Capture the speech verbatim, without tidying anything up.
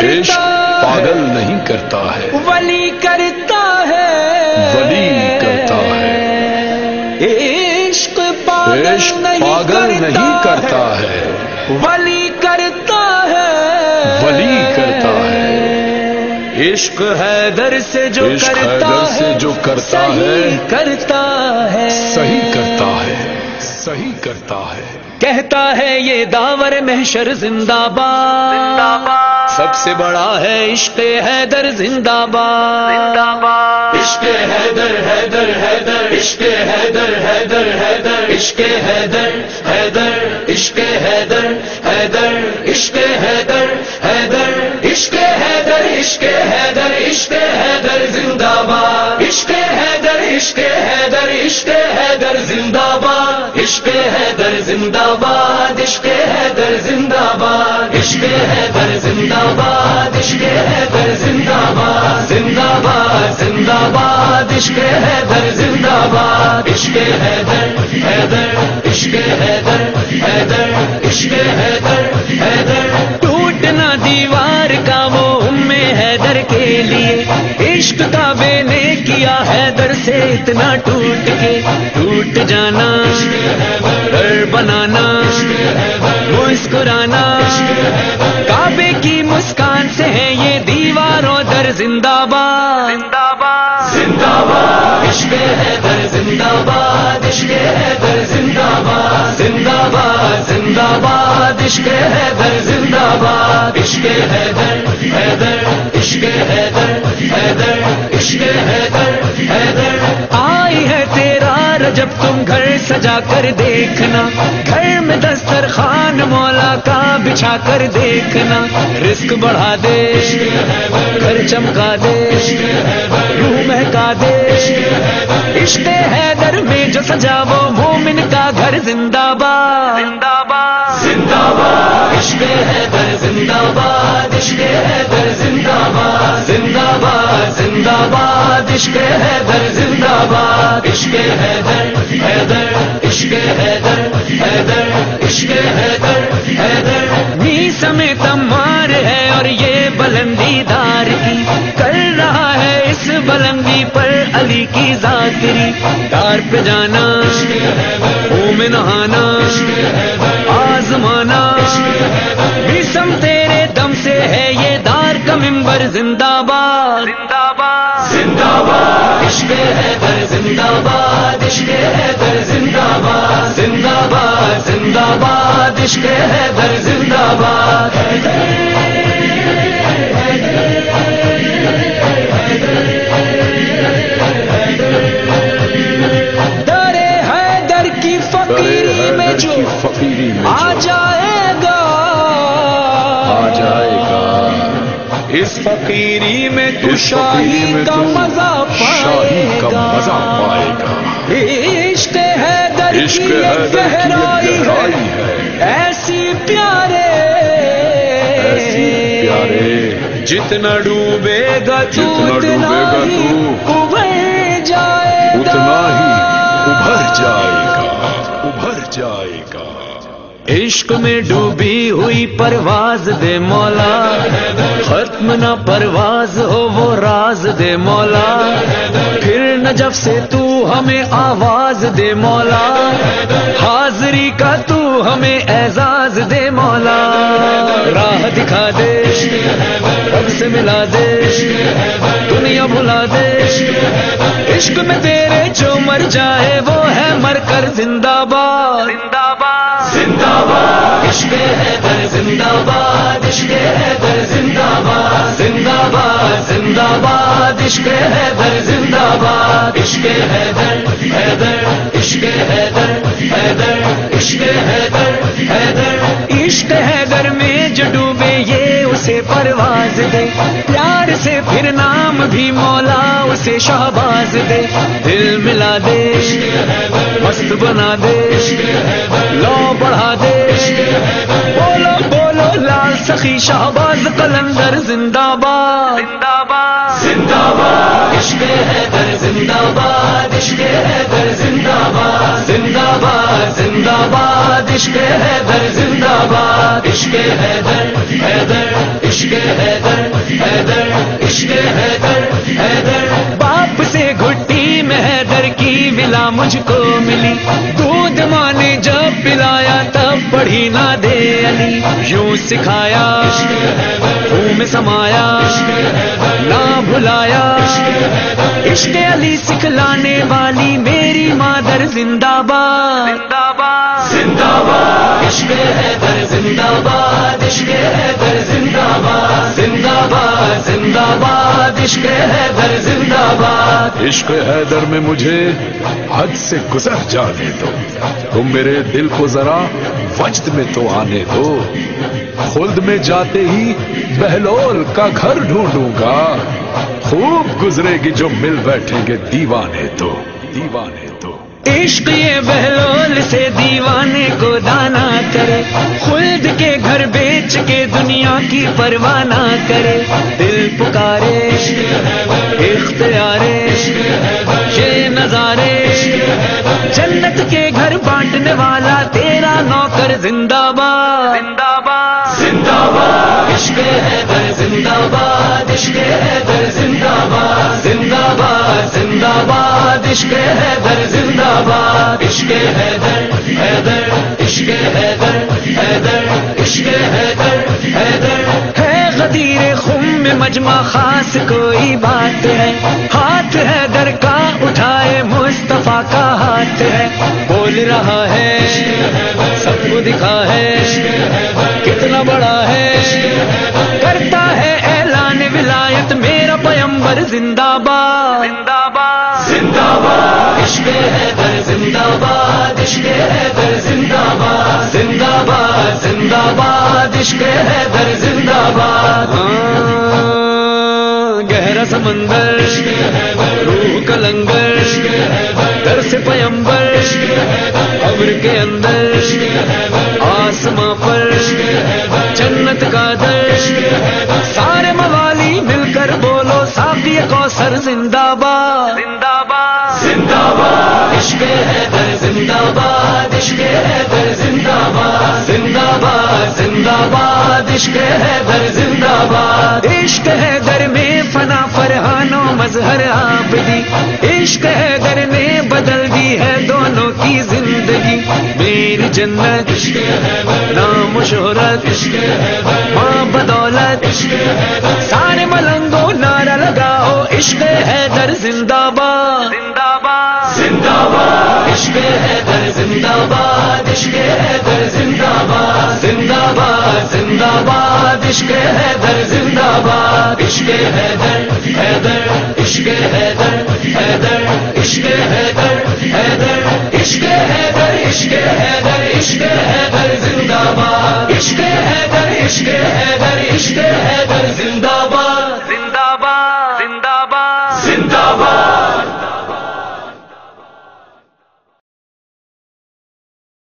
عشق پاگل نہیں کرتا ہے، ولی کرتا ہے، ولی کرتا ہے۔ عشق پاگل نہیں کرتا ہے، ولی کرتا ہے، ولی کرتا ہے۔ عشق حیدر سے جو عشق کرتا حیدر سے ہے، جو کرتا ہے، صحیح کرتا ہے، صحیح کرتا ہے، صحیح کرتا ہے۔ کہتا ہے یہ داور محشر زندہ باد، سب سے بڑا ہے عشق حیدر زندہ باد، عشق حیدر حیدر حیدر، عشق حیدر حیدر حیدر، عشق حیدر حیدر، عشق حیدر حیدر، عشق حیدر حیدر، عشق حیدر، عشق حیدر، عشق حیدر زندہ باد، عشق حیدر، عشق حیدر، عشق حیدر زندہ باد، عشق حیدر زندہ باد، عشق حیدر زندہ باد، عشق حیدر زندہ باد، عشق حیدر زندہ باد، زندہ باد زندہ باد، عشق حیدر زندہ باد، عشق حیدر حیدر، عشق حیدر حیدر، عشق حیدر حیدر۔ ٹوٹنا دیوار کا وہ ام حیدر کے لیے، عشق کعبے نے کیا حیدر سے اتنا ٹوٹ کے، ٹوٹ جانا گھر بنانا مسکرانا، کعبے کی مسکان سے ہے یہ دیواروں در زندہ باد، زندہ باد عشق حیدر زندہ باد، عشق حیدر زندہ باد، زندہ باد زندہ باد، عشق حیدر زندہ باد، عشق حیدر حیدر، عشق حیدر حیدر، عشق حیدر حیدر۔ آئی ہے تیرا رجب تم گھر سجا کر دیکھنا، گھر میں دسترخوان مولا کا بچھا کر دیکھنا، رزق بڑھا دے گھر چمکا دے روح مہکا دے، عشق حیدر میں جو سجا وہ مومن کا گھر زندہ باد، زندہ باد عشق حیدر زندہ باد، عشق حیدر زندہ باد، زندہ باد زندہ باد، عشق حیدر زندہ باد، عشق حیدر حیدر، عشق حیدر حیدر، عشق حیدر حیدر۔ میس میں تمار ہے اور یہ بلندی دار کی، کر رہا ہے اس بلندی پر علی کی ذاکری، دار پہ جانا منہ میں نہانا آزمانا، میسم تیرے دم سے ہے یہ دار کا ممبر زندہ باد، زندہ باد عشق حیدر زندہ باد، عشق حیدر زندہ باد، زندہ باد زندہ باد، عشق حیدر زندہ باد۔ در حیدر کی فقیری میں جو آ جائے گا، آ جائے گا، اس فقیری میں تو شاہی کا مزہ پائے گا، عشق حیدر کی ایک گہرائی ہے ایسی پیارے، جتنا ڈوبے گا تو اتنا ہی ابھر جائے گا، اتنا ہی ابھر جائے گا، ابھر جائے گا۔ عشق میں ڈوبی ہوئی پرواز دے مولا، ختم نہ پرواز ہو وہ راز دے مولا، پھر نجف سے تو ہمیں آواز دے مولا، حاضری کا تو ہمیں اعزاز دے مولا، راہ دکھا دے رب سے ملا دے، دنیا بھلا دے، عشق میں تیرے جو مر جائے وہ ہے مر کر زندہ باد، زندہ باد عشق حیدر زندہ باد، عشق حیدر زندہ باد، زندہ باد زندہ باد، عشق حیدر زندہ باد، عشق حیدر حیدر، عشق حیدر حیدر، عشق حیدر حیدر۔ عشق حیدر میں جو ڈوبے یہ اسے پرواز دے، پیار سے پھر نام بھی مولا اسے شہباز دے، دل ملا دے مست بنا دے، لو بڑھا دے، بولو بولو لال سخی شہباز قلندر زندہ باد، زندہ باد عشق حیدر زندہ باد، عشق حیدر زندہ باد، زندہ باد زندہ باد، عشق حیدر زندہ باد، عشق حیدر حیدر، عشق حیدر عشق حیدر حیدر باپ سے گھٹی میں حیدر کی ولا مجھ کو ملی دودھ ماں نے جب پلایا تب پڑھی نہ دے علی یوں سکھایا منہ میں سمایا نہ بھلایا عشق علی سکھلانے والی میری مادر زندہ باد زندہ باد عشق حیدر زندہ باد عشق حیدر زندہ باد زندہ باد زندہ باد عشق حیدر زندہ باد عشق حیدر میں مجھے حد سے گزر جانے دو تم میرے دل کو ذرا وجد میں تو آنے دو خلد میں جاتے ہی بہلول کا گھر ڈھونڈوں گا خوب گزرے گی جو مل بیٹھیں گے دیوانے تو دیوانے تو عشق یہ بہلول سے دیوانے کو دانا کرے خلد کے گھر بیچ کے دنیا کی پرواہ نہ کرے دل پکارے اختیارے یہ نظارے جنت کے گھر بانٹنے والا تیرا نوکر زندہ باد زندہ باد زندہ باد عشق حیدر زندہ باد عشق حیدر زندہ باد زندہ باد زندہ باد عشق حیدر زندہ باد عشق حیدر حیدر عشق حیدر حیدر عشق حیدر حیدر ہے غدیر خم میں مجمع خاص کوئی بات ہے ہاتھ حیدر کا اٹھائے مصطفیٰ کا ہاتھ ہے بول رہا ہے سب کو دکھا ہے کتنا بڑا ہے کرتا ہے اعلان ولایت میرا پیمبر زندہ باد زندہ باد زندہ باد عشق حیدر زندہ باد عشق حیدر زندہ باد زندہ باد زندہ باد عشق حیدر زندہ باد گہرا سمندر روح کا لنگر در سے پیمبر قبر کے اندر آسماں پر جنت کا در سارے موالی مل کر بولو ساقی کوثر زندہ باد زندہ باد زندہ باد عشق حیدر زندہ باد عشق حیدر زندہ باد زندہ باد زندہ باد عشق حیدر زندہ باد عشق حیدر میں فنا فرحان و مظہر عابدی عشق حیدر نے بدل دی ہے دونوں کی زندگی میری جنت نام و شہرت ماں بدولت سارے ملنگوں نعرہ لگاؤ عشق حیدر زندہ باد زندہ باد زندہ باد عشق حیدر زندہ باد عشق حیدر زندہ باد زندہ باد زندہ باد عشق حیدر زندہ باد عشق حیدر حیدر عشق حیدر حیدر عشق حیدر حیدر عشق حیدر عشق حیدر عشق حیدر زندہ باد عشق حیدر عشق